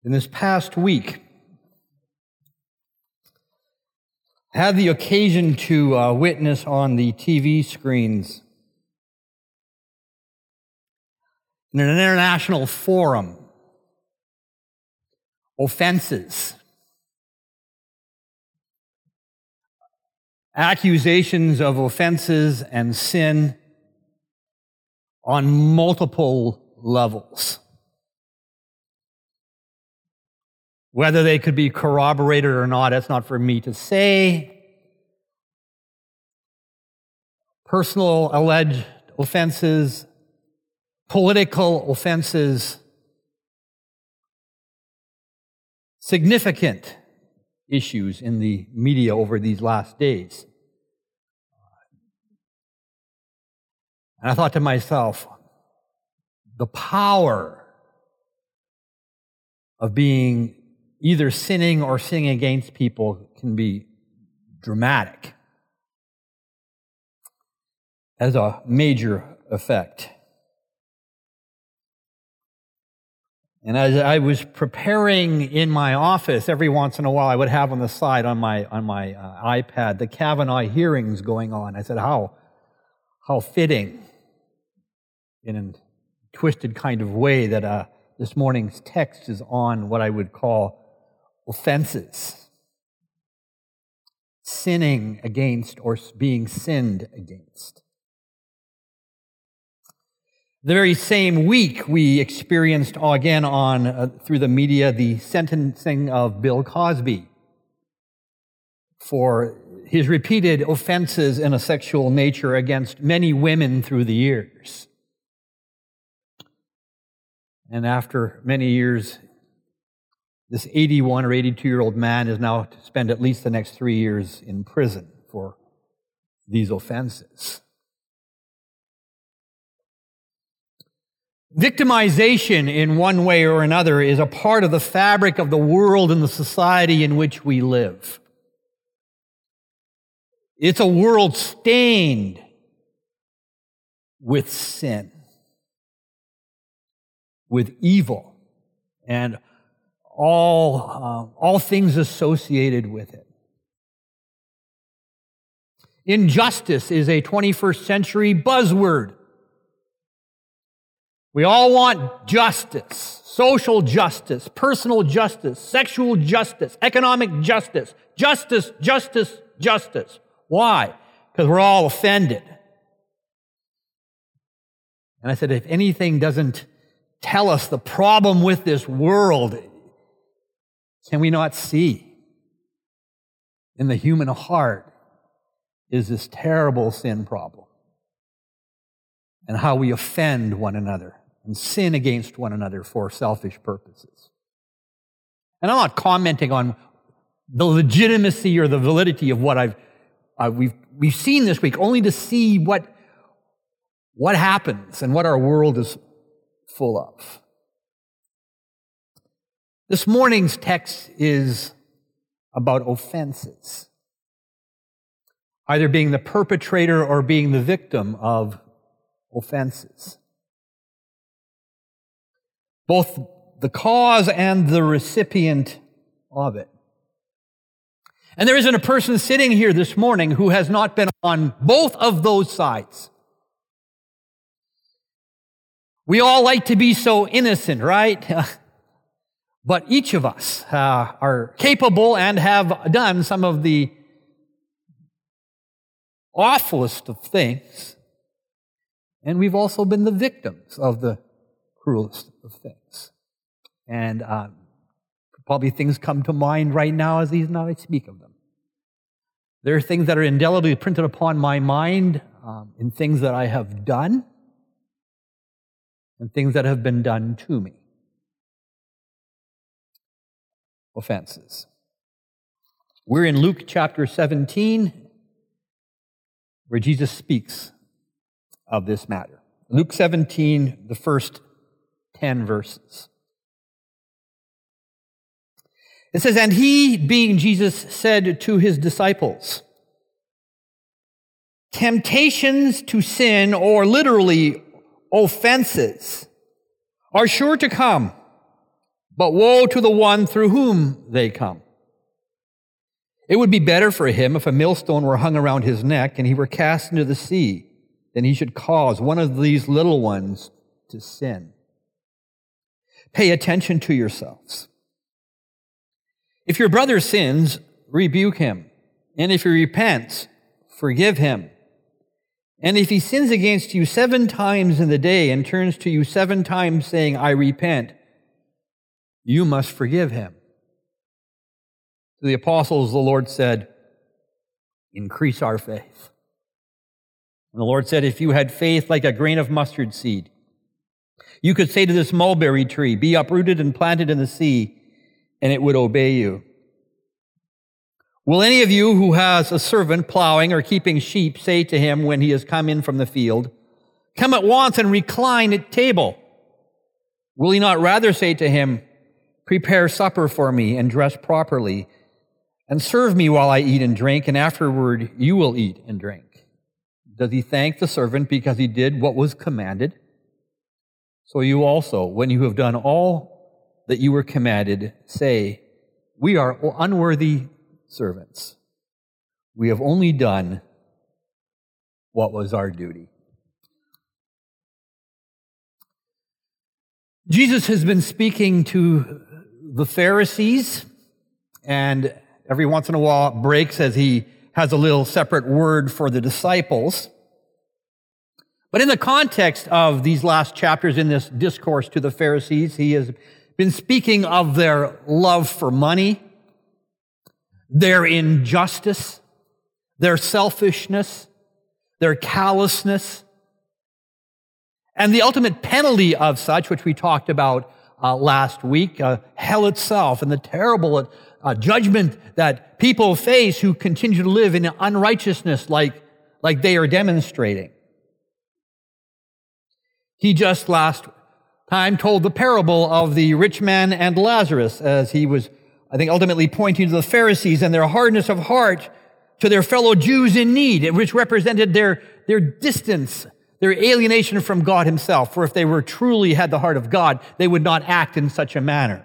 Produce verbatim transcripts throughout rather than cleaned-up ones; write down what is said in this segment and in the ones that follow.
In this past week, I had the occasion to uh, witness on the T V screens in an international forum offenses, accusations of offenses and sin on multiple levels. Whether they could be corroborated or not, that's not for me to say. Personal alleged offenses, political offenses, significant issues in the media over these last days. And I thought to myself, the power of being either sinning or sinning against people can be dramatic, as a major effect. And as I was preparing in my office, every once in a while I would have on the side on my on my uh, iPad the Kavanaugh hearings going on. I said, how how fitting, in a twisted kind of way, that uh, this morning's text is on what I would call offenses, sinning against or being sinned against. The very same week, we experienced again on uh, through the media the sentencing of Bill Cosby for his repeated offenses in a sexual nature against many women through the years. And after many years, this eighty-one or eighty-two-year-old man is now to spend at least the next three years in prison for these offenses. Victimization, in one way or another, is a part of the fabric of the world and the society in which we live. It's a world stained with sin, with evil, and all, uh, all things associated with it. Injustice is a twenty-first century buzzword. We all want justice, social justice, personal justice, sexual justice, economic justice, justice, justice, justice. Why? Because we're all offended. And I said, if anything doesn't tell us the problem with this world, can we not see in the human heart is this terrible sin problem, and how we offend one another and sin against one another for selfish purposes. And I'm not commenting on the legitimacy or the validity of what I've uh, we've we've seen this week, only to see what what happens and what our world is full of. This morning's text is about offenses, either being the perpetrator or being the victim of offenses. Both the cause and the recipient of it. And there isn't a person sitting here this morning who has not been on both of those sides. We all like to be so innocent, right? But each of us uh, are capable and have done some of the awfulest of things. And we've also been the victims of the cruelest of things. And uh, probably things come to mind right now as these now I speak of them. There are things that are indelibly printed upon my mind um, in things that I have done and things that have been done to me. Offenses. We're in Luke chapter seventeen, where Jesus speaks of this matter. Luke seventeen, the first ten verses. It says, "And he, being Jesus, said to his disciples, 'Temptations to sin,' or literally offenses, 'are sure to come, but woe to the one through whom they come. It would be better for him if a millstone were hung around his neck and he were cast into the sea than he should cause one of these little ones to sin. Pay attention to yourselves. If your brother sins, rebuke him. And if he repents, forgive him. And if he sins against you seven times in the day and turns to you seven times saying, I repent, you must forgive him. To the apostles, the Lord said, increase our faith. And the Lord said, if you had faith like a grain of mustard seed, you could say to this mulberry tree, be uprooted and planted in the sea, and it would obey you. Will any of you who has a servant plowing or keeping sheep say to him when he has come in from the field, come at once and recline at table? Will he not rather say to him, prepare supper for me and dress properly, and serve me while I eat and drink, and afterward you will eat and drink? Does he thank the servant because he did what was commanded? So you also, when you have done all that you were commanded, say, we are unworthy servants. We have only done what was our duty. Jesus has been speaking to the Pharisees, and every once in a while breaks as he has a little separate word for the disciples. But in the context of these last chapters in this discourse to the Pharisees, he has been speaking of their love for money, their injustice, their selfishness, their callousness, and the ultimate penalty of such, which we talked about uh, last week, uh, hell itself, and the terrible uh, judgment that people face who continue to live in unrighteousness like, like they are demonstrating. He just last time told the parable of the rich man and Lazarus, as he was, I think, ultimately pointing to the Pharisees and their hardness of heart to their fellow Jews in need, which represented their, their distance, their alienation from God himself. For if they were truly had the heart of God, they would not act in such a manner.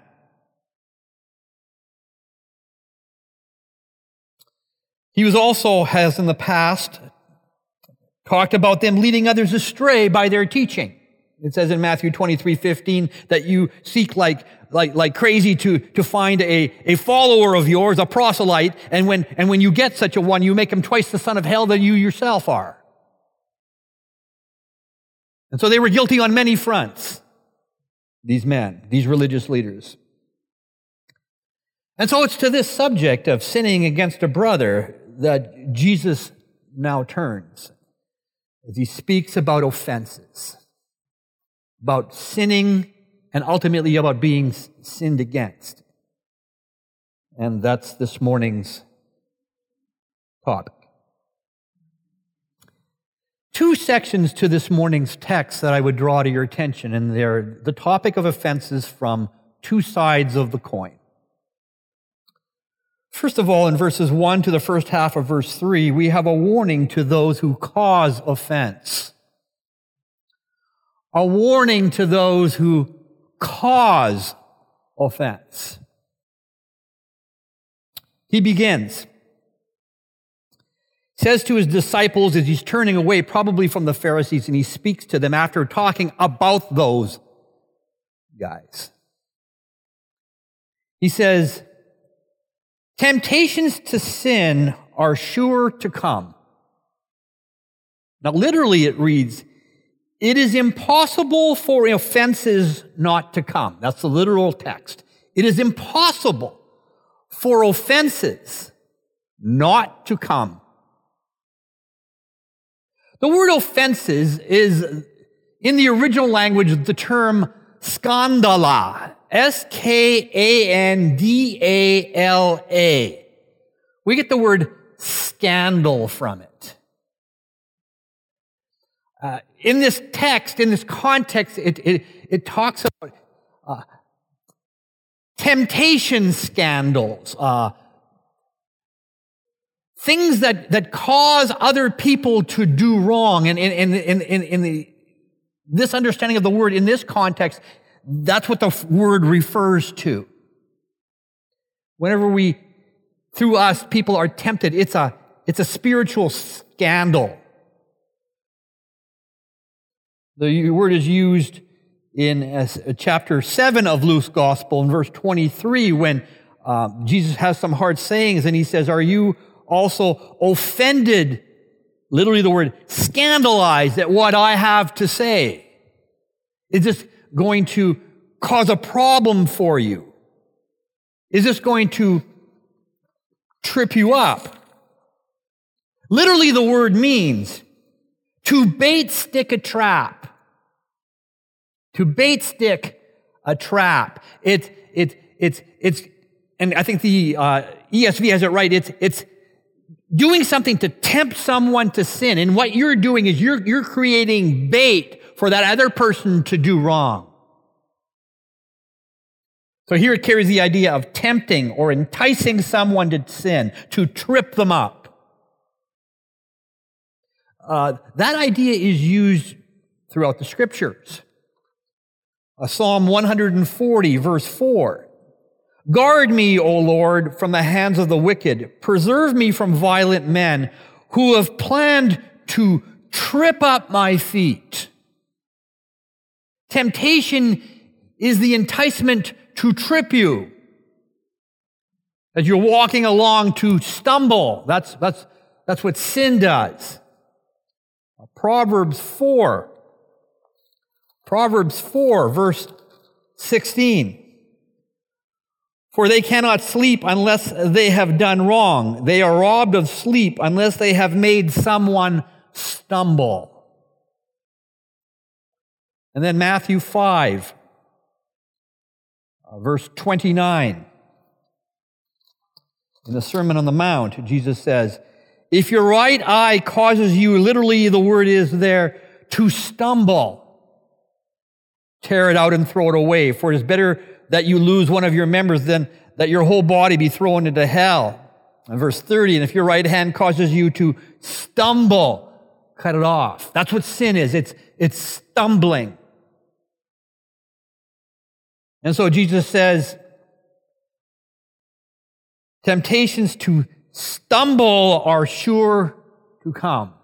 He was also, as in the past, talked about them leading others astray by their teaching. It says in Matthew twenty-three fifteen that you seek like, like, like crazy to, to find a, a follower of yours, a proselyte, and when, and when you get such a one, you make him twice the son of hell than you yourself are. And so they were guilty on many fronts, these men, these religious leaders. And so it's to this subject of sinning against a brother that Jesus now turns as he speaks about offenses, about sinning, and ultimately about being sinned against. And that's this morning's topic. Two sections to this morning's text that I would draw to your attention, and they're the topic of offenses from two sides of the coin. First of all, in verses one to the first half of verse three, we have a warning to those who cause offense. A warning to those who cause offense. He begins. He says to his disciples as he's turning away probably from the Pharisees, and he speaks to them after talking about those guys. He says, temptations to sin are sure to come. Now, literally it reads, it is impossible for offenses not to come. That's the literal text. It is impossible for offenses not to come. The word offenses is, in the original language, the term scandala. S K A N D A L A. We get the word scandal from it. Uh, in this text, in this context, it, it, it talks about uh, temptation scandals, uh, things that, that cause other people to do wrong. And in, in, in, in the, this understanding of the word in this context, That's what the word refers to. Whenever we, through us, people are tempted, it's a, it's a spiritual scandal. The word is used in uh, chapter seven of Luke's Gospel in verse twenty-three when uh, Jesus has some hard sayings and he says, are you also offended, literally the word scandalized at what I have to say? Is this going to cause a problem for you? Is this going to trip you up? Literally the word means to bait stick a trap. To bait stick a trap. It's, it's, it's, it's, and I think the uh, E S V has it right. It's, it's doing something to tempt someone to sin. And what you're doing is you're, you're creating bait for that other person to do wrong. So here it carries the idea of tempting or enticing someone to sin, to trip them up. Uh, that idea is used throughout the scriptures. Uh, Psalm one forty, verse four. Guard me, O Lord, from the hands of the wicked. Preserve me from violent men who have planned to trip up my feet. Temptation is the enticement to trip you. As you're walking along to stumble. That's, that's, that's what sin does. Proverbs four. Proverbs four, verse sixteen. For they cannot sleep unless they have done wrong. They are robbed of sleep unless they have made someone stumble. And then Matthew five, uh, verse twenty-nine. In the Sermon on the Mount, Jesus says, if your right eye causes you, literally the word is there, to stumble, tear it out and throw it away, for it is better that you lose one of your members than that your whole body be thrown into hell. And verse thirty, and if your right hand causes you to stumble, cut it off. That's what sin is. It's, it's stumbling. And so Jesus says, temptations to stumble are sure to come.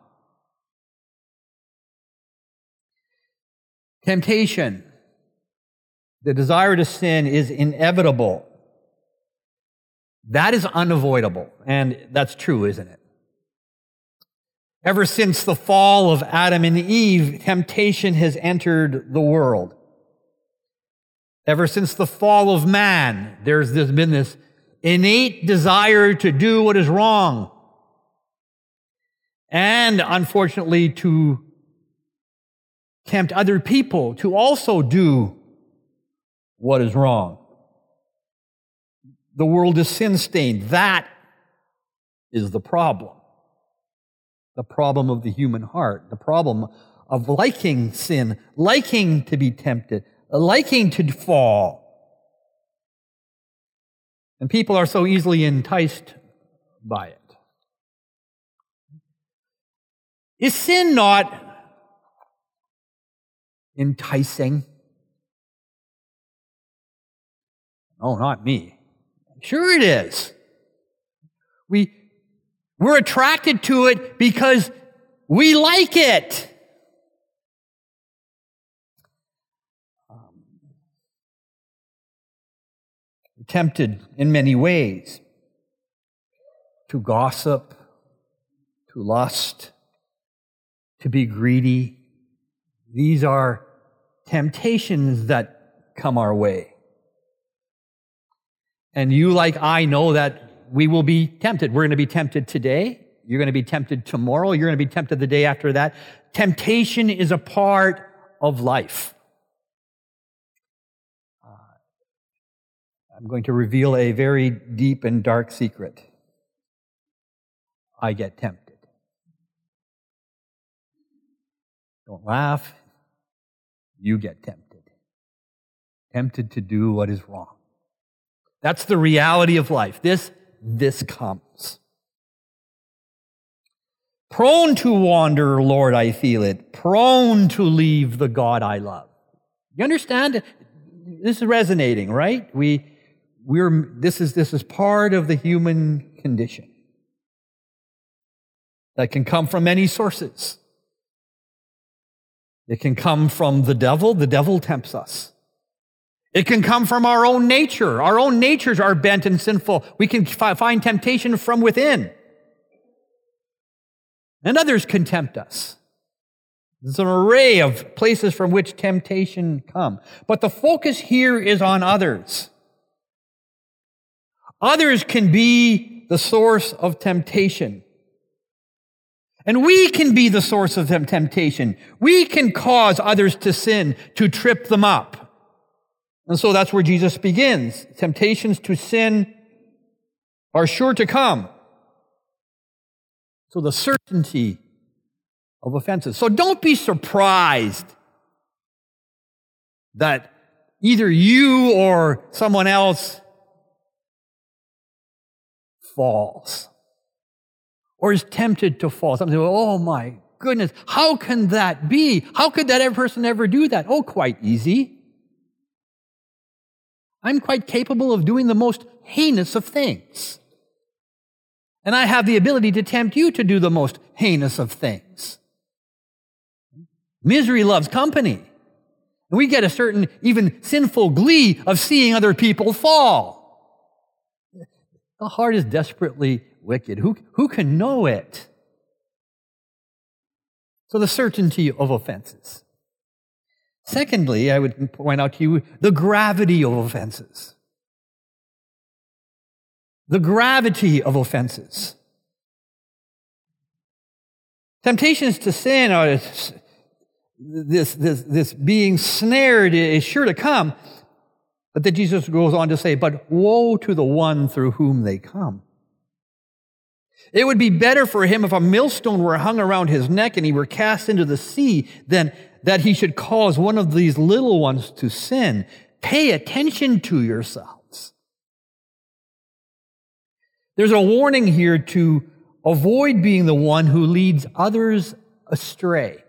Temptation, the desire to sin, is inevitable. That is unavoidable, and that's true, isn't it? Ever since the fall of Adam and Eve, temptation has entered the world. Ever since the fall of man, there's, there's been this innate desire to do what is wrong, and unfortunately to tempt other people to also do what is wrong. The world is sin-stained. That is the problem. The problem of the human heart. The problem of liking sin, liking to be tempted, liking to fall. And people are so easily enticed by it. Is sin not enticing? Oh, not me. Sure it is. We, we're attracted to it because we like it. Um, tempted in many ways to gossip, to lust, to be greedy. These are temptations that come our way. And you, like I, know that we will be tempted. We're going to be tempted today. You're going to be tempted tomorrow. You're going to be tempted the day after that. Temptation is a part of life. Uh, I'm going to reveal a very deep and dark secret. I get tempted. Don't laugh. You get tempted. Tempted to do what is wrong. That's the reality of life. This, this comes. Prone to wander, Lord, I feel it. Prone to leave the God I love. You understand? This is resonating, right? We, we're, this is, this is part of the human condition that can come from many sources. It can come from the devil. The devil tempts us. It can come from our own nature. Our own natures are bent and sinful. We can fi- find temptation from within. And others can tempt us. There's an array of places from which temptation comes. But the focus here is on others. Others can be the source of temptation. And we can be the source of them temptation. We can cause others to sin, to trip them up. And so that's where Jesus begins. Temptations to sin are sure to come. So the certainty of offenses. So don't be surprised that either you or someone else falls or is tempted to fall. Some say, oh my goodness, how can that be? How could that person ever do that? Oh, quite easy. I'm quite capable of doing the most heinous of things. And I have the ability to tempt you to do the most heinous of things. Misery loves company. And we get a certain, even sinful glee of seeing other people fall. The heart is desperately wicked. Who, who can know it? So the certainty of offenses. Secondly, I would point out to you the gravity of offenses. The gravity of offenses. Temptations to sin are this, this, this being snared is sure to come. But then Jesus goes on to say, but woe to the one through whom they come. It would be better for him if a millstone were hung around his neck and he were cast into the sea than that he should cause one of these little ones to sin. Pay attention to yourselves. There's a warning here to avoid being the one who leads others astray.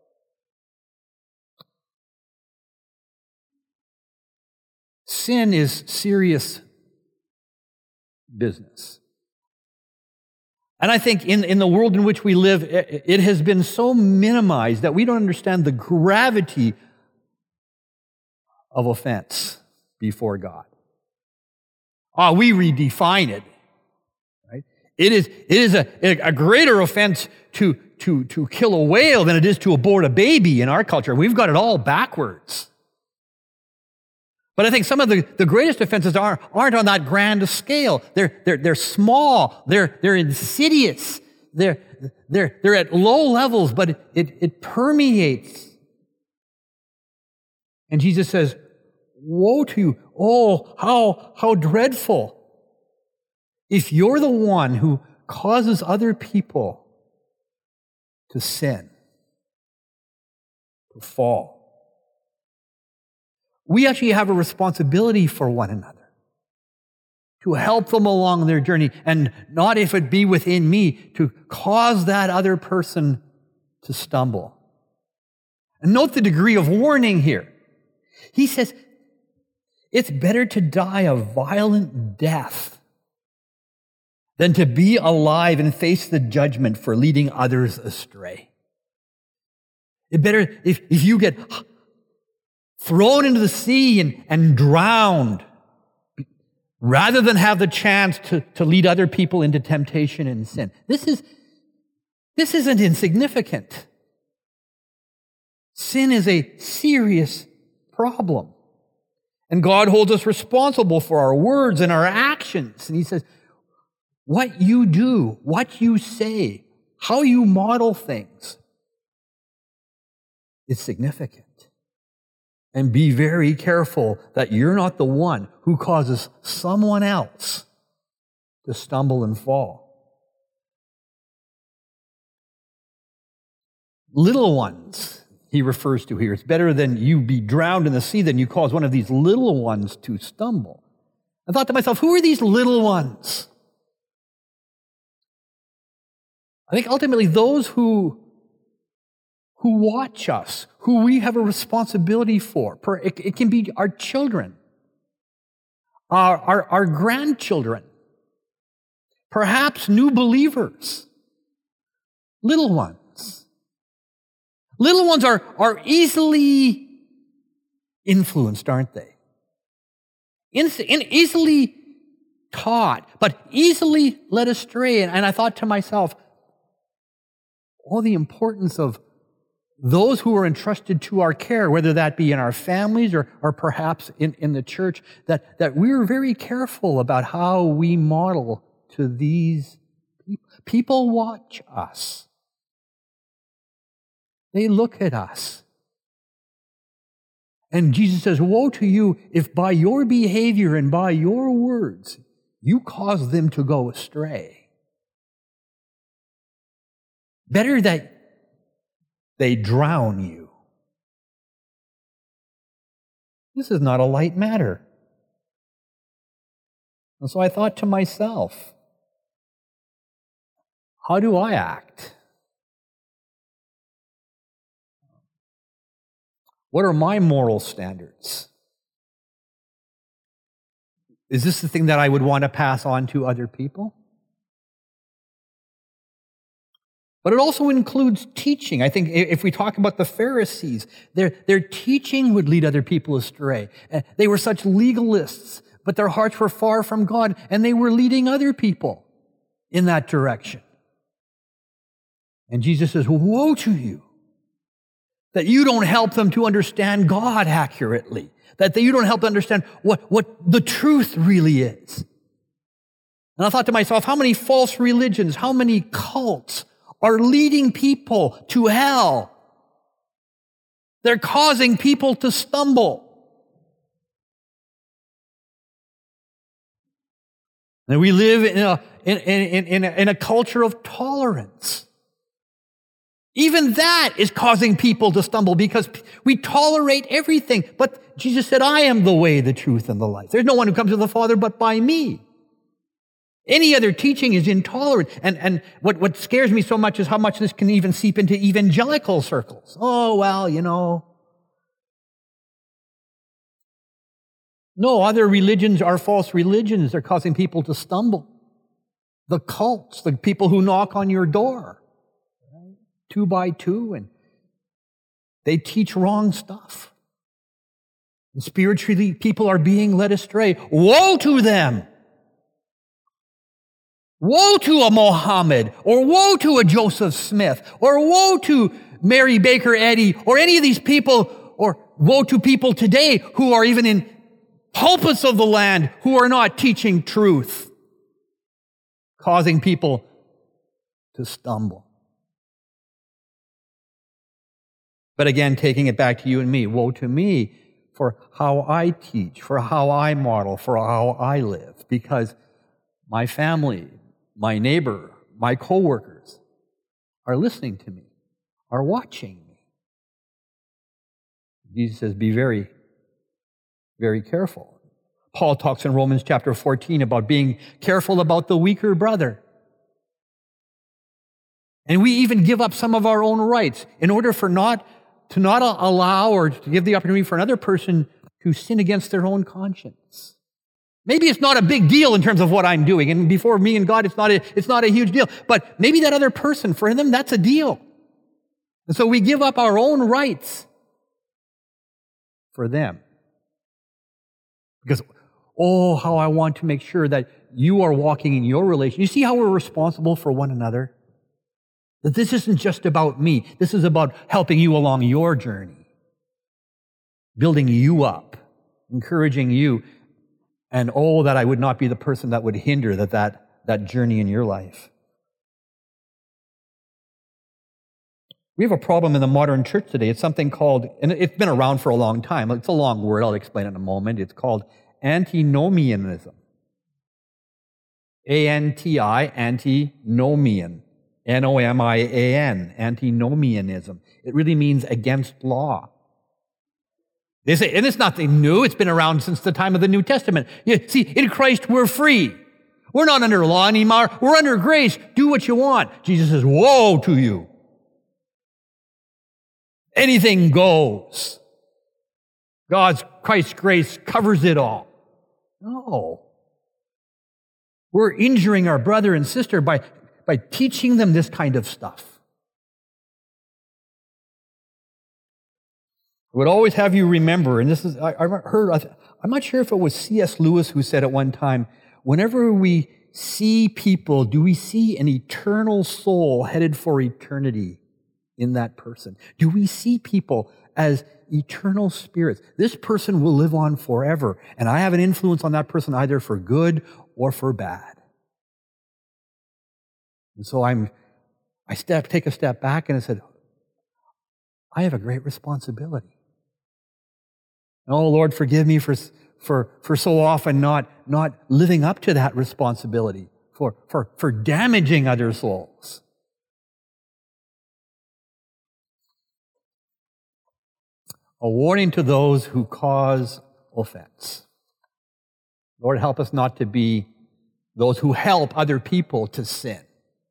Sin is serious business. And I think in, in the world in which we live, it, it has been so minimized that we don't understand the gravity of offense before God. Ah, we redefine it. Right? It is, it is a, a greater offense to, to, to kill a whale than it is to abort a baby in our culture. We've got it all backwards. But I think some of the, the greatest offenses are, aren't on that grand scale. They're, they're, they're small. They're, they're insidious. They're, they're, they're at low levels, but it, it, it permeates. And Jesus says, woe to you. Oh, how, how dreadful. If you're the one who causes other people to sin, to fall. We actually have a responsibility for one another to help them along their journey, and not, if it be within me, to cause that other person to stumble. And note the degree of warning here. He says, it's better to die a violent death than to be alive and face the judgment for leading others astray. It better, if, if you get thrown into the sea and, and drowned, rather than have the chance to, to lead other people into temptation and sin. This is, this isn't insignificant. Sin is a serious problem. And God holds us responsible for our words and our actions. And he says, what you do, what you say, how you model things is significant. And be very careful that you're not the one who causes someone else to stumble and fall. Little ones, he refers to here. It's better than you be drowned in the sea than you cause one of these little ones to stumble. I thought to myself, who are these little ones? I think ultimately those who, who watch us, who we have a responsibility for. It, it can be our children, our, our, our grandchildren, perhaps new believers, little ones. Little ones are, are easily influenced, aren't they? In, in easily taught, but easily led astray. And, and I thought to myself, all the importance of those who are entrusted to our care, whether that be in our families or, or perhaps in, in the church, that, that we're very careful about how we model to these people. People watch us. They look at us. And Jesus says, woe to you if by your behavior and by your words you cause them to go astray. Better that they drown you. This is not a light matter. And so I thought to myself, how do I act? What are my moral standards? Is this the thing that I would want to pass on to other people? But it also includes teaching. I think if we talk about the Pharisees, their, their teaching would lead other people astray. They were such legalists, but their hearts were far from God, and they were leading other people in that direction. And Jesus says, woe to you, that you don't help them to understand God accurately, that you don't help them understand what, what the truth really is. And I thought to myself, how many false religions, how many cults are leading people to hell? They're causing people to stumble. And we live in a, in, in, in, a, in a culture of tolerance. Even that is causing people to stumble because we tolerate everything. But Jesus said, I am the way, the truth, and the life. There's no one who comes to the Father but by me. Any other teaching is intolerant. And, and what, what scares me so much is how much this can even seep into evangelical circles. Oh, well, you know. No, other religions are false religions. They're causing people to stumble. The cults, the people who knock on your door, right? two by two, and they teach wrong stuff. And spiritually, people are being led astray. Woe to them! Woe to a Mohammed, or woe to a Joseph Smith, or woe to Mary Baker Eddy, or any of these people, or woe to people today who are even in pulpits of the land who are not teaching truth, causing people to stumble. But again, taking it back to you and me, woe to me for how I teach, for how I model, for how I live, because my family, my neighbor, my coworkers are listening to me, are watching me. Jesus says, be very, very careful. Paul talks in Romans chapter fourteen about being careful about the weaker brother. And we even give up some of our own rights in order for not to not allow or to give the opportunity for another person to sin against their own conscience. Maybe it's not a big deal in terms of what I'm doing, and before me and God, it's not a, it's not a huge deal. But maybe that other person, for them, that's a deal. And so we give up our own rights for them. Because, oh, how I want to make sure that you are walking in your relation. You see how we're responsible for one another? That this isn't just about me. This is about helping you along your journey, building you up, encouraging you. And oh, that I would not be the person that would hinder that, that, that journey in your life. We have a problem in the modern church today. It's something called, and it's been around for a long time. It's a long word. I'll explain it in a moment. It's called antinomianism. A N T I, antinomian. N O M I A N, antinomianism. It really means against law. And it's nothing new. It's been around since the time of the New Testament. You see, in Christ, we're free. We're not under law anymore. We're under grace. Do what you want. Jesus says, woe to you. anything goes. God's Christ's grace covers it all. No. We're injuring our brother and sister by, by teaching them this kind of stuff. I would always have you remember, and this is, I, I heard, I'm not sure if it was C S Lewis who said at one time, whenever we see people, do we see an eternal soul headed for eternity in that person? Do we see people as eternal spirits? This person will live on forever, and I have an influence on that person either for good or for bad. And so I'm, I step, take a step back and I said, I have a great responsibility. Oh, Lord, forgive me for, for, for so often not, not living up to that responsibility, for, for, for damaging other souls. A warning to those who cause offense. Lord, help us not to be those who help other people to sin.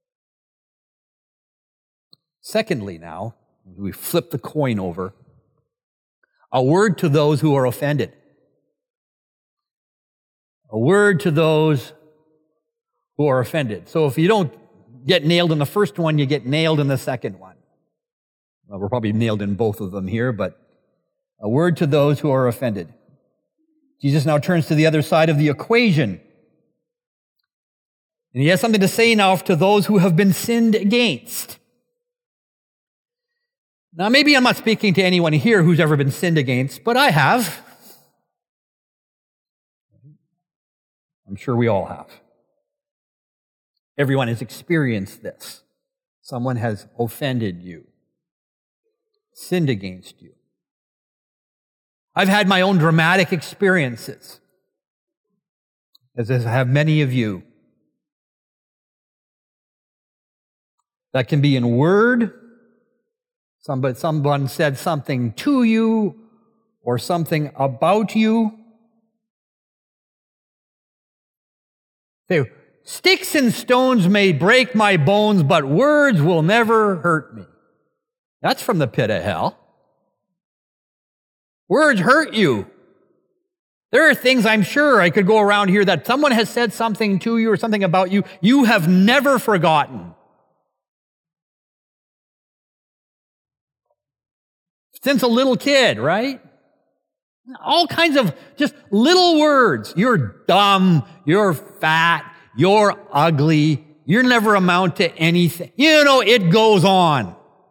Secondly, now, we flip the coin over. A word to those who are offended. A word to those who are offended. So if you don't get nailed in the first one, you get nailed in the second one. Well, we're probably nailed in both of them here, but a word to those who are offended. Jesus now turns to the other side of the equation. And he has something to say now to those who have been sinned against. Now, maybe I'm not speaking to anyone here who's ever been sinned against, but I have. I'm sure we all have. Everyone has experienced this. Someone has offended you, sinned against you. I've had my own dramatic experiences, as have many of you. That can be in word. Somebody, someone said something to you or something about you. Say, sticks and stones may break my bones, but words will never hurt me. That's from the pit of hell. Words hurt you. There are things I'm sure I could go around here that someone has said something to you or something about you, you have never forgotten. Since a little kid, right? All kinds of just little words. You're dumb, you're fat, you're ugly, you never amount to anything. You know, it goes on.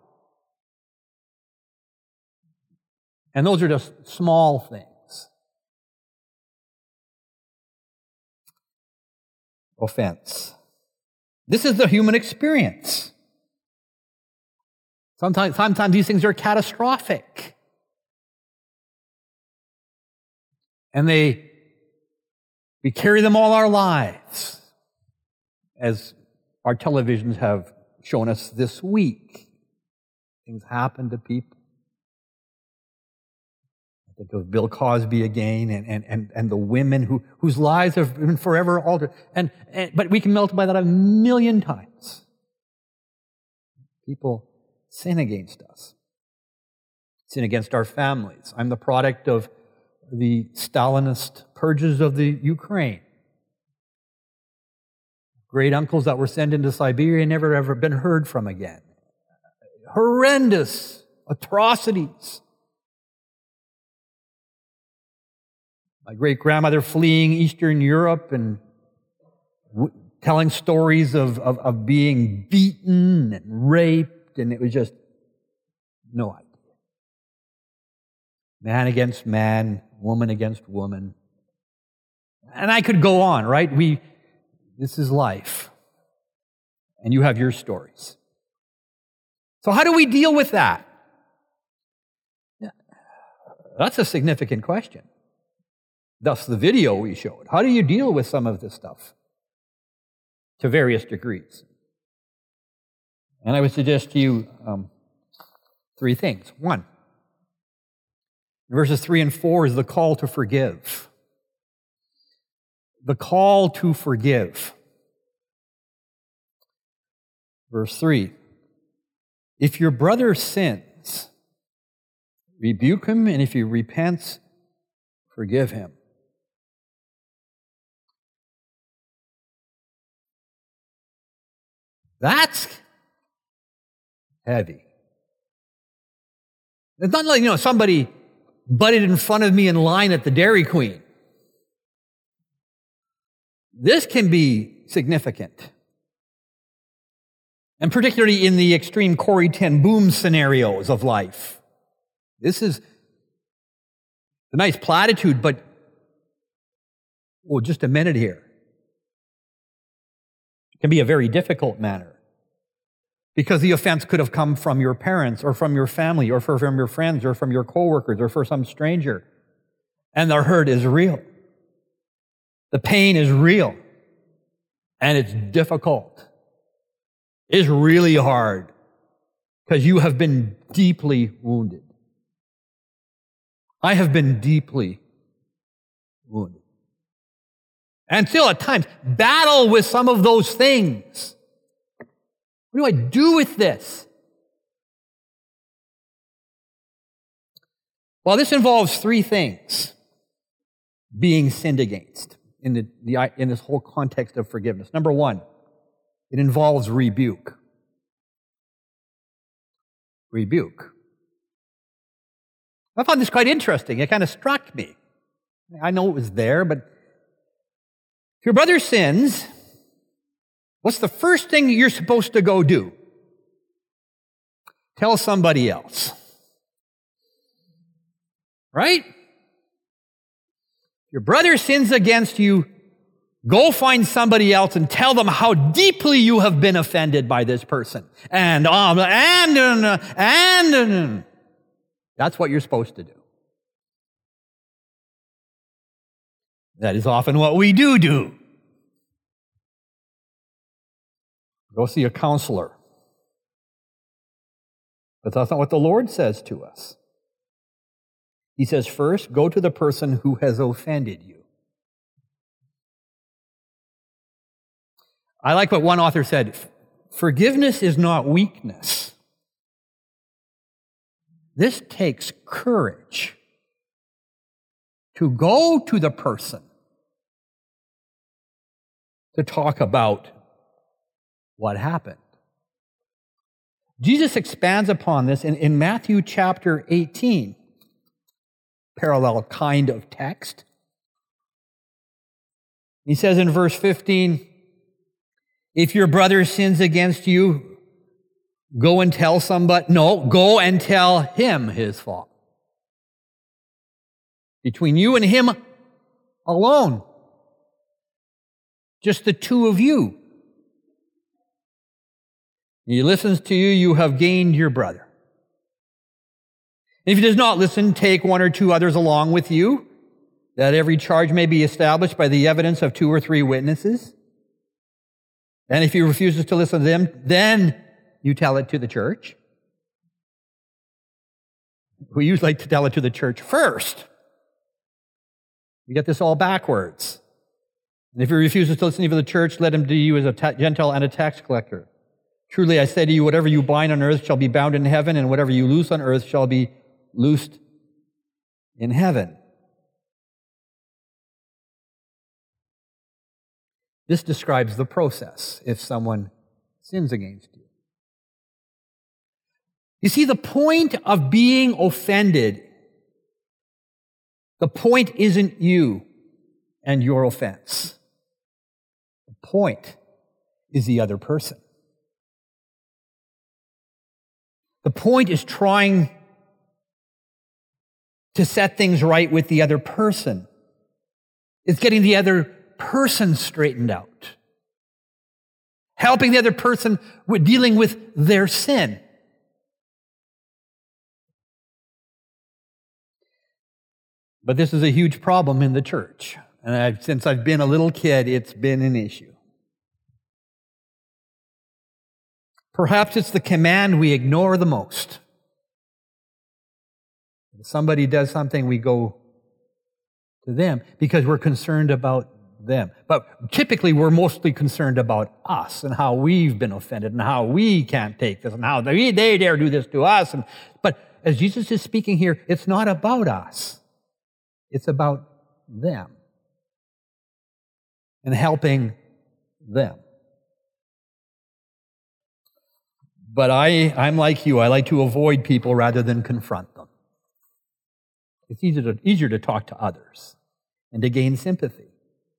And those are just small things. Offense. This is the human experience. Sometimes, sometimes these things are catastrophic. And they, we carry them all our lives, as our televisions have shown us this week. Things happen to people. I think of Bill Cosby again, and, and, and, and the women who, whose lives have been forever altered. And, and, but we can multiply that a million times. People sin against us. Sin against our families. I'm the product of the Stalinist purges of the Ukraine. Great uncles that were sent into Siberia never ever been heard from again. Horrendous atrocities. My great-grandmother fleeing Eastern Europe and w- telling stories of, of, of being beaten and raped. And it was just no idea. Man against man, woman against woman. And I could go on, right? We, this is life. And you have your stories. So how do we deal with that? That's a significant question. Thus the video we showed. How do you deal with some of this stuff? To various degrees. And I would suggest to you um, three things. One, verses three and four is the call to forgive. The call to forgive. Verse three, if your brother sins, Rebuke him, and if he repents, forgive him. That's heavy. It's not like, you know, somebody butted in front of me in line at the Dairy Queen. This can be significant. And particularly in the extreme Corrie ten Boom scenarios of life. This is a nice platitude, but, oh, just a minute here. It can be a very difficult matter. Because the offense could have come from your parents or from your family or from your friends or from your coworkers or from some stranger. And the hurt is real. The pain is real. And it's difficult. It's really hard because you have been deeply wounded. I have been deeply wounded. And still at times battle with some of those things. What do I do with this? Well, this involves three things being sinned against in, the, the, in this whole context of forgiveness. Number one, it involves rebuke. Rebuke. I found this quite interesting. It kind of struck me. I know it was there, but if your brother sins, what's the first thing you're supposed to go do? Tell somebody else. Right? Your brother sins against you, go find somebody else and tell them how deeply you have been offended by this person. And, um, and, and, and, and. That's what you're supposed to do. That is often what we do do. Go see a counselor. But that's not what the Lord says to us. He says, first, go to the person who has offended you. I like what one author said, forgiveness is not weakness. This takes courage to go to the person to talk about what happened. Jesus expands upon this in, in Matthew chapter eighteen, parallel kind of text. He says in verse fifteen, if your brother sins against you, go and tell somebody, no, go and tell him his fault. Between you and him alone. Just the two of you. He listens to you, you have gained your brother. If he does not listen, take one or two others along with you, that every charge may be established by the evidence of two or three witnesses. And if he refuses to listen to them, then you tell it to the church. We usually like to tell it to the church first. We get this all backwards. And if he refuses to listen to the church, let him do you as a ta- Gentile and a tax collector. Truly I say to you, whatever you bind on earth shall be bound in heaven, and whatever you loose on earth shall be loosed in heaven. This describes the process if someone sins against you. You see, the point of being offended, the point isn't you and your offense. The point is the other person. The point is trying to set things right with the other person. It's getting the other person straightened out. Helping the other person with dealing with their sin. But this is a huge problem in the church. And I've, since I've been a little kid, it's been an issue. Perhaps it's the command we ignore the most. If somebody does something, we go to them because we're concerned about them. But typically, we're mostly concerned about us and how we've been offended and how we can't take this and how they, they dare do this to us. And, but as Jesus is speaking here, it's not about us. It's about them and helping them. But I, I'm like you. I like to avoid people rather than confront them. It's easier to, easier to talk to others and to gain sympathy.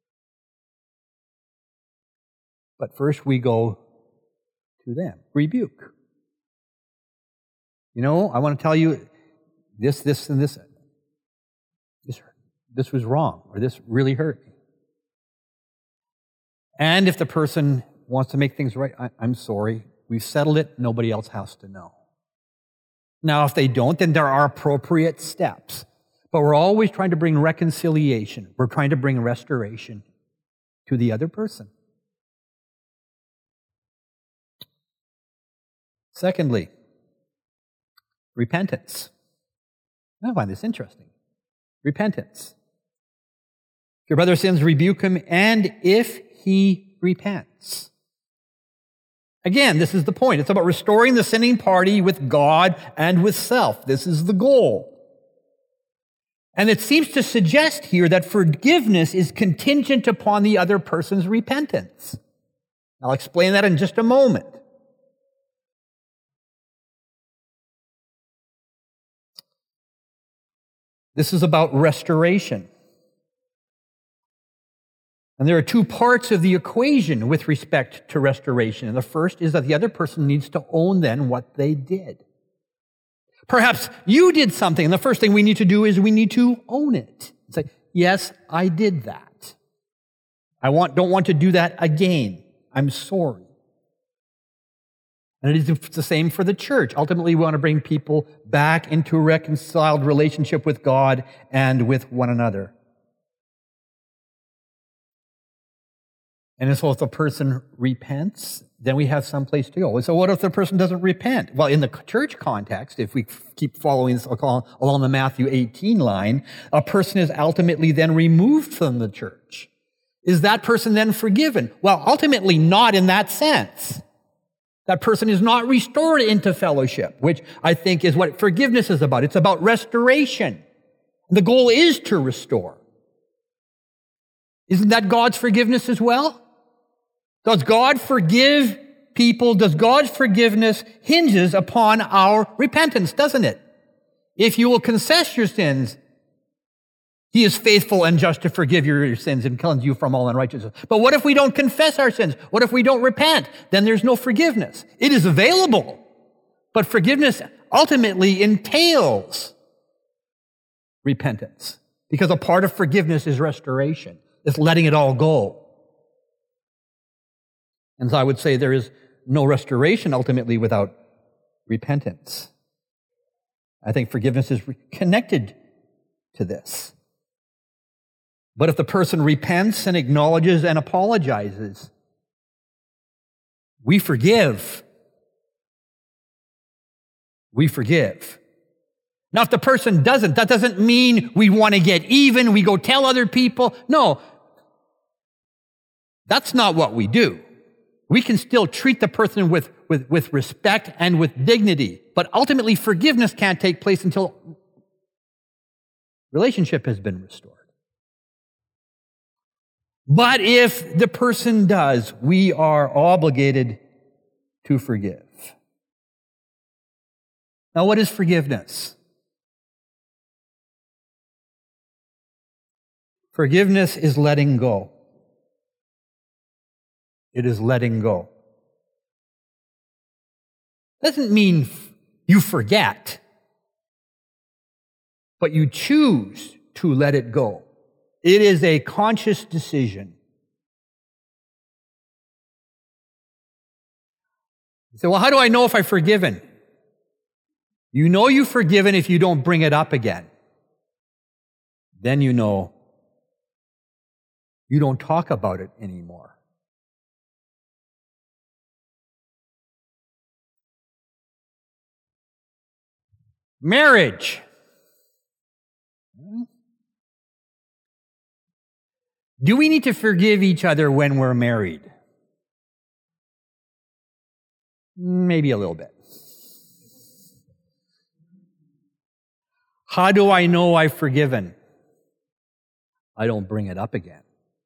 But first we go to them. Rebuke. You know, I want to tell you this, this, and this. This, this was wrong, or this really hurt me. And if the person wants to make things right, I, I'm sorry. We've settled it. Nobody else has to know. Now, if they don't, then there are appropriate steps. But we're always trying to bring reconciliation. We're trying to bring restoration to the other person. Secondly, repentance. I find this interesting. Repentance. If your brother sins, rebuke him, and if he repents. Again, this is the point. It's about restoring the sinning party with God and with self. This is the goal. And it seems to suggest here that forgiveness is contingent upon the other person's repentance. I'll explain that in just a moment. This is about restoration. And there are two parts of the equation with respect to restoration. And the first is that the other person needs to own then what they did. Perhaps you did something, and the first thing we need to do is we need to own it. Say, yes, I did that. I want, don't want to do that again. I'm sorry. And it is the same for the church. Ultimately, we want to bring people back into a reconciled relationship with God and with one another. And so if the person repents, then we have some place to go. So what if the person doesn't repent? Well, in the church context, if we keep following this along the Matthew eighteen line, a person is ultimately then removed from the church. Is that person then forgiven? Well, ultimately not in that sense. That person is not restored into fellowship, which I think is what forgiveness is about. It's about restoration. The goal is to restore. Isn't that God's forgiveness as well? Does God forgive people? Does God's forgiveness hinges upon our repentance, doesn't it? If you will confess your sins, He is faithful and just to forgive your sins and cleanse you from all unrighteousness. But what if we don't confess our sins? What if we don't repent? Then there's no forgiveness. It is available, but forgiveness ultimately entails repentance, because a part of forgiveness is restoration. It's letting it all go. And so I would say there is no restoration ultimately without repentance. I think forgiveness is connected to this. But if the person repents and acknowledges and apologizes, we forgive. We forgive. Now, if the person doesn't, that doesn't mean we want to get even, we go tell other people. No, that's not what we do. We can still treat the person with, with, with respect and with dignity, but ultimately forgiveness can't take place until relationship has been restored. But if the person does, we are obligated to forgive. Now, what is forgiveness? Forgiveness is letting go. It is letting go. Doesn't mean you forget, but you choose to let it go. It is a conscious decision. You say, well, how do I know if I've forgiven? You know you've forgiven if you don't bring it up again. Then you know you don't talk about it anymore. Marriage. Do we need to forgive each other when we're married? Maybe a little bit. How do I know I've forgiven? I don't bring it up again.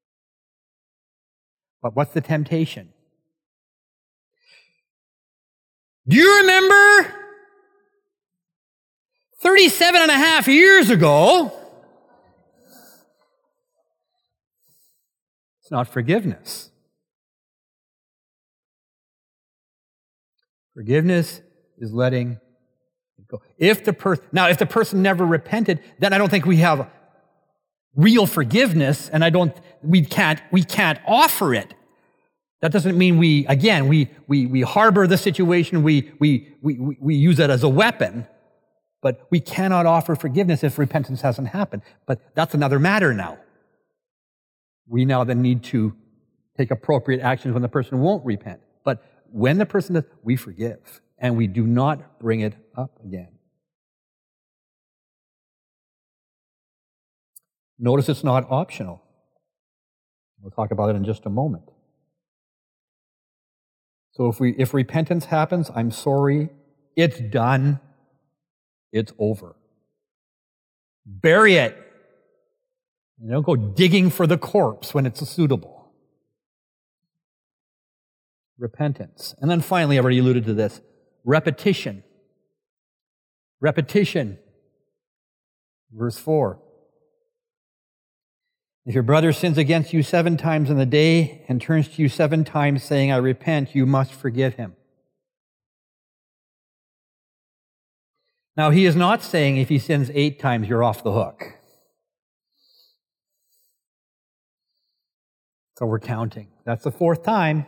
But what's the temptation? Do you remember thirty-seven and a half years ago? It's not forgiveness. Forgiveness is letting it go. If the person, now, if the person never repented, then I don't think we have real forgiveness, and I don't, we can't, we can't offer it. That doesn't mean we, again, we, we, we harbor the situation, we, we, we, we use it as a weapon, but we cannot offer forgiveness if repentance hasn't happened. But that's another matter now. We now then need to take appropriate actions when the person won't repent. But when the person does, we forgive, and we do not bring it up again. Notice it's not optional. We'll talk about it in just a moment. So if we if repentance happens, I'm sorry, it's done, it's over. Bury it. You don't go digging for the corpse when it's suitable. Repentance. And then finally, I already alluded to this, repetition. Repetition. Verse four. If your brother sins against you seven times in the day and turns to you seven times saying, I repent, you must forgive him. Now, he is not saying if he sins eight times, you're off the hook. So we're counting. That's the fourth time.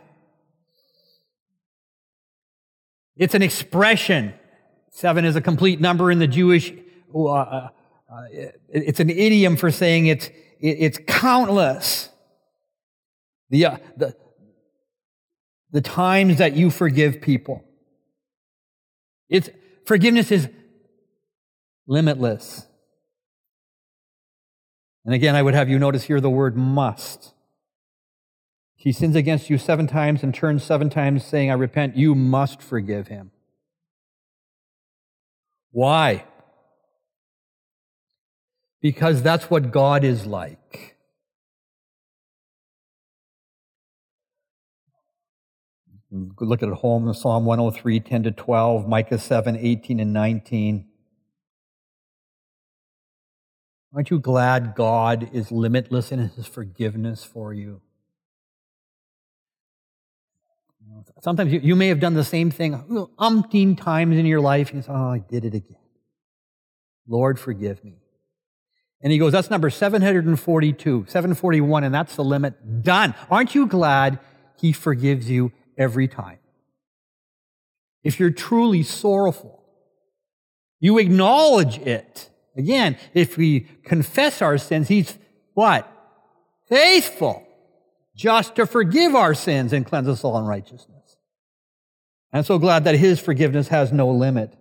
It's an expression. Seven is a complete number in the Jewish, uh, uh, it's an idiom for saying it's It's countless. The, uh, the, the times that you forgive people. It's, forgiveness is limitless. And again, I would have you notice here the word must. If he sins against you seven times and turns seven times saying, I repent, you must forgive him. Why? Because that's what God is like. Look at it at home, Psalm one oh three, ten to twelve, Micah seven, eighteen and nineteen. Aren't you glad God is limitless in his forgiveness for you? Sometimes you, you may have done the same thing umpteen times in your life. And you say, oh, I did it again. Lord, forgive me. And he goes, that's number seven hundred forty-two, seven forty-one, and that's the limit. Done. Aren't you glad he forgives you every time? If you're truly sorrowful, you acknowledge it. Again, if we confess our sins, he's what? Faithful, just to forgive our sins and cleanse us all unrighteousness. I'm so glad that his forgiveness has no limit.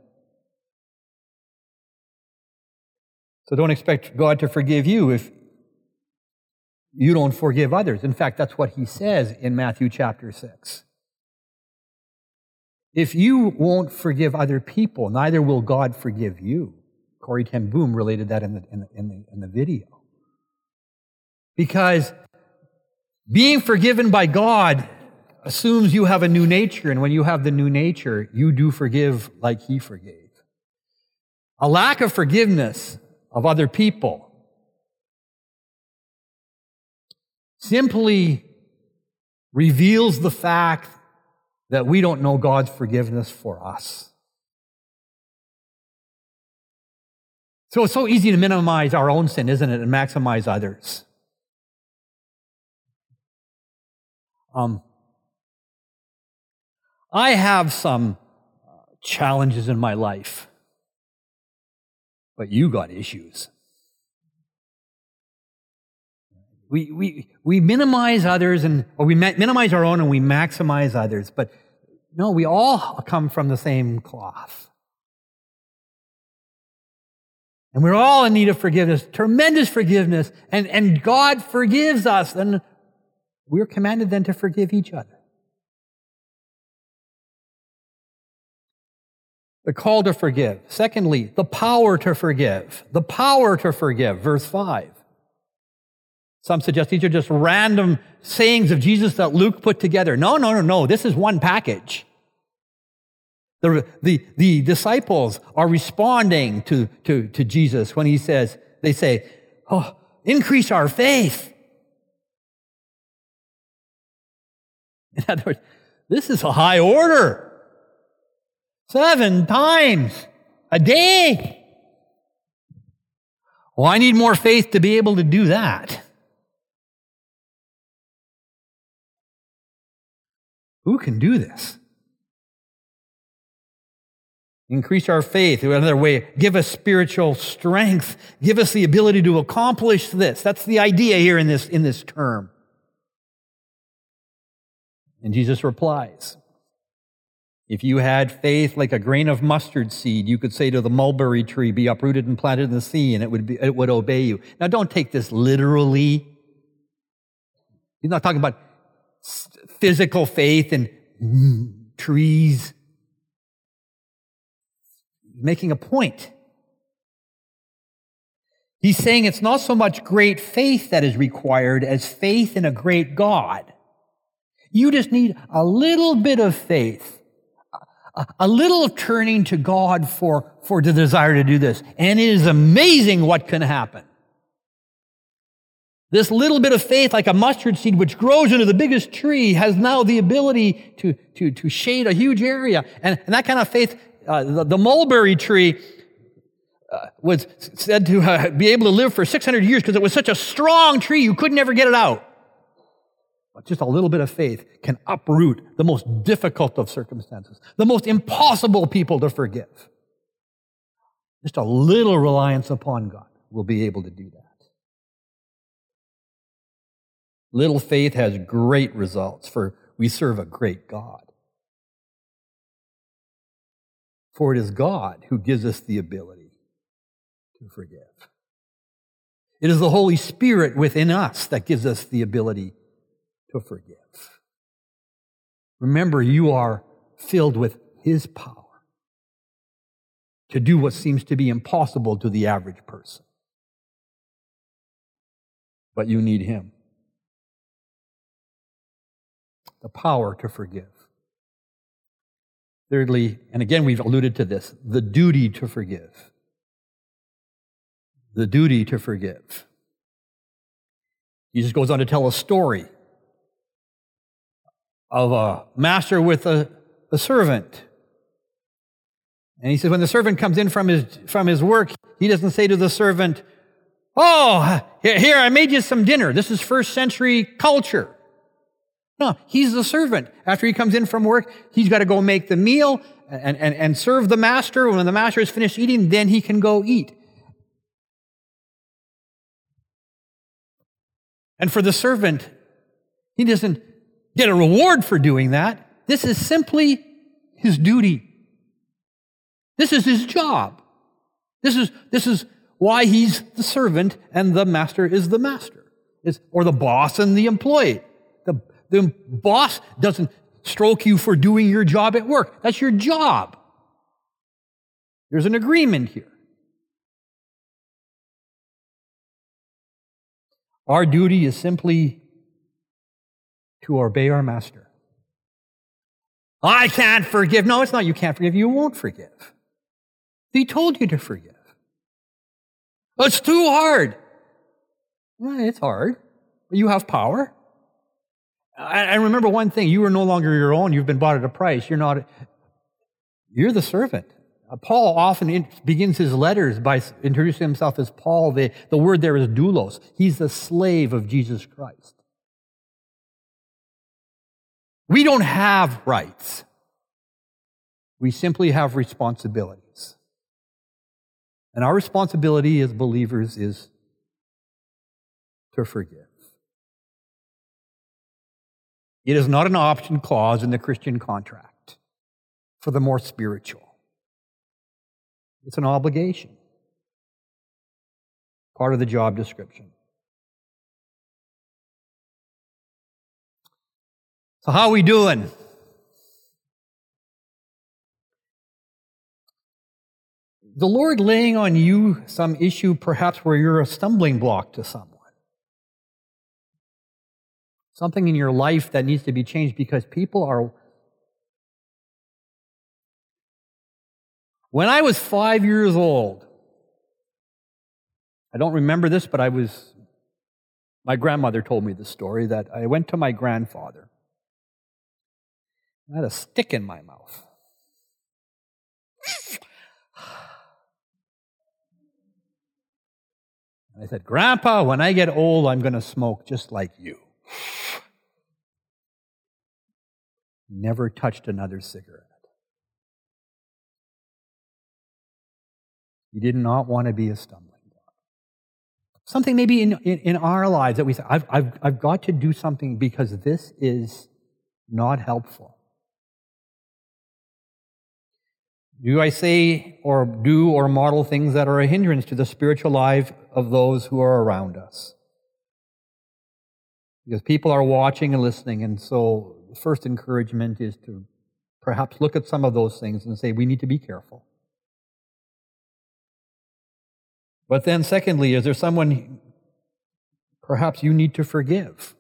So don't expect God to forgive you if you don't forgive others. In fact, that's what he says in Matthew chapter six. If you won't forgive other people, neither will God forgive you. Corrie ten Boom related that in the, in the, in the, in the video. Because being forgiven by God assumes you have a new nature, and when you have the new nature, you do forgive like he forgave. A lack of forgiveness of other people simply reveals the fact that we don't know God's forgiveness for us. So it's so easy to minimize our own sin, isn't it, and maximize others. Um, I have some challenges in my life. But you got issues. We, we, we minimize others, and or we minimize our own and we maximize others. But no, we all come from the same cloth. And we're all in need of forgiveness, tremendous forgiveness. And, and God forgives us. And we're commanded then to forgive each other. The call to forgive. Secondly, the power to forgive. The power to forgive, verse five. Some suggest these are just random sayings of Jesus that Luke put together. No, no, no, no. This is one package. The, the, the disciples are responding to, to, to Jesus when he says, they say, oh, increase our faith. In other words, this is a high order. Seven times a day. Well, I need more faith to be able to do that. Who can do this? Increase our faith. Another way, give us spiritual strength. Give us the ability to accomplish this. That's the idea here in this, in this term. And Jesus replies, if you had faith like a grain of mustard seed, you could say to the mulberry tree, be uprooted and planted in the sea, and it would be, it would obey you. Now, don't take this literally. He's not talking about physical faith and mm, trees. He's making a point. He's saying it's not so much great faith that is required as faith in a great God. You just need a little bit of faith, a little turning to God for, for the desire to do this. And it is amazing what can happen. This little bit of faith, like a mustard seed, which grows into the biggest tree, has now the ability to, to, to shade a huge area. And, and that kind of faith, uh, the, the mulberry tree uh, was said to uh, be able to live for six hundred years because it was such a strong tree, you could never get it out. But just a little bit of faith can uproot the most difficult of circumstances, the most impossible people to forgive. Just a little reliance upon God will be able to do that. Little faith has great results, for we serve a great God. For it is God who gives us the ability to forgive. It is the Holy Spirit within us that gives us the ability to forgive. Remember, you are filled with His power to do what seems to be impossible to the average person. But you need Him. The power to forgive. Thirdly, and again we've alluded to this, the duty to forgive. The duty to forgive. Jesus goes on to tell a story of a master with a, a servant. And he says when the servant comes in from his, from his work, he doesn't say to the servant, oh, here, I made you some dinner. This is first century culture. No, he's the servant. After he comes in from work, he's got to go make the meal and, and, and serve the master. When the master is finished eating, then he can go eat. And for the servant, he doesn't get a reward for doing that. This is simply his duty. This is his job. This is, this is why he's the servant and the master is the master, it's, or the boss and the employee. The, the boss doesn't stroke you for doing your job at work. That's your job. There's an agreement here. Our duty is simply to obey our master. I can't forgive. No, it's not you can't forgive. You won't forgive. He told you to forgive. It's too hard. Well, it's hard. But you have power. And remember one thing, you are no longer your own. You've been bought at a price. You're not, you're the servant. Paul often in, begins his letters by introducing himself as Paul. The, the word there is doulos. He's the slave of Jesus Christ. We don't have rights. We simply have responsibilities. And our responsibility as believers is to forgive. It is not an option clause in the Christian contract for the more spiritual. It's an obligation. Part of the job description. So how are we doing? the Lord laying on you some issue perhaps where you're a stumbling block to someone? Something in your life that needs to be changed because people are... When I was five years old, I don't remember this, but I was... My grandmother told me the story that I went to my grandfather. I had a stick in my mouth. I said, Grandpa, when I get old, I'm going to smoke just like you. Never touched another cigarette. He did not want to be a stumbling block. Something maybe in, in, in our lives that we say, I've, I've, I've got to do something because this is not helpful. Do I say or do or model things that are a hindrance to the spiritual life of those who are around us? Because people are watching and listening, and so the first encouragement is to perhaps look at some of those things and say, we need to be careful. But then secondly, is there someone perhaps you need to forgive?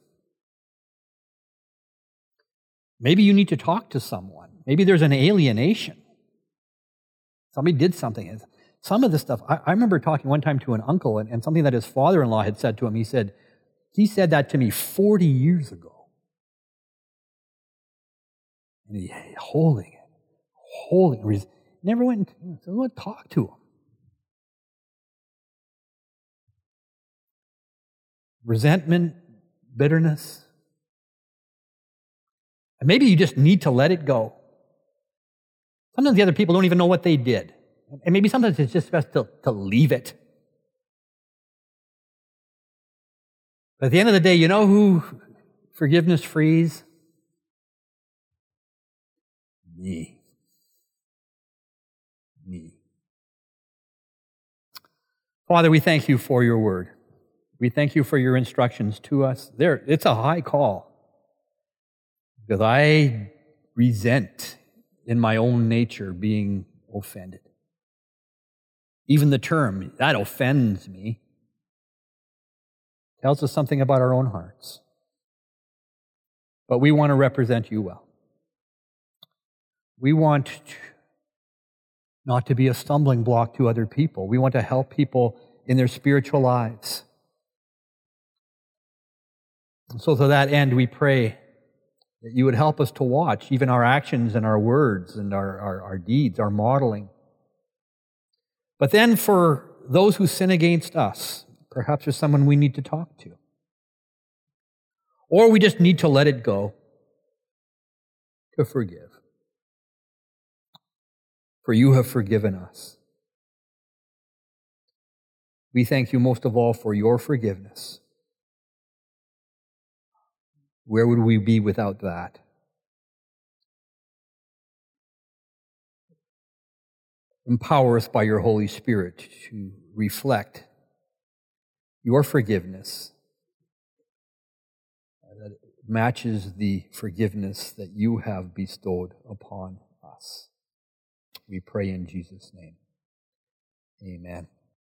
Maybe you need to talk to someone. Maybe there's an alienation. Somebody did something. Some of this stuff, I, I remember talking one time to an uncle, and, and something that his father-in-law had said to him. He said, he said that to me forty years ago. And he holding it, holding it. He never went and so talk to him. Resentment, bitterness. And maybe you just need to let it go. Sometimes the other people don't even know what they did. And maybe sometimes it's just best to, to leave it. But at the end of the day, you know who forgiveness frees? Me. Me. Father, we thank you for your word. We thank you for your instructions to us. There, it's a high call. Because I resent in my own nature being offended. Even the term, that offends me, tells us something about our own hearts. But we want to represent you well. We want to not to be a stumbling block to other people. We want to help people in their spiritual lives. And so to that end, we pray that you would help us to watch even our actions and our words and our, our, our deeds, our modeling. But then for those who sin against us, perhaps there's someone we need to talk to. Or we just need to let it go, to forgive. For you have forgiven us. We thank you most of all for your forgiveness. Where would we be without that? Empower us by your Holy Spirit to reflect your forgiveness that matches the forgiveness that you have bestowed upon us. We pray in Jesus' name. Amen.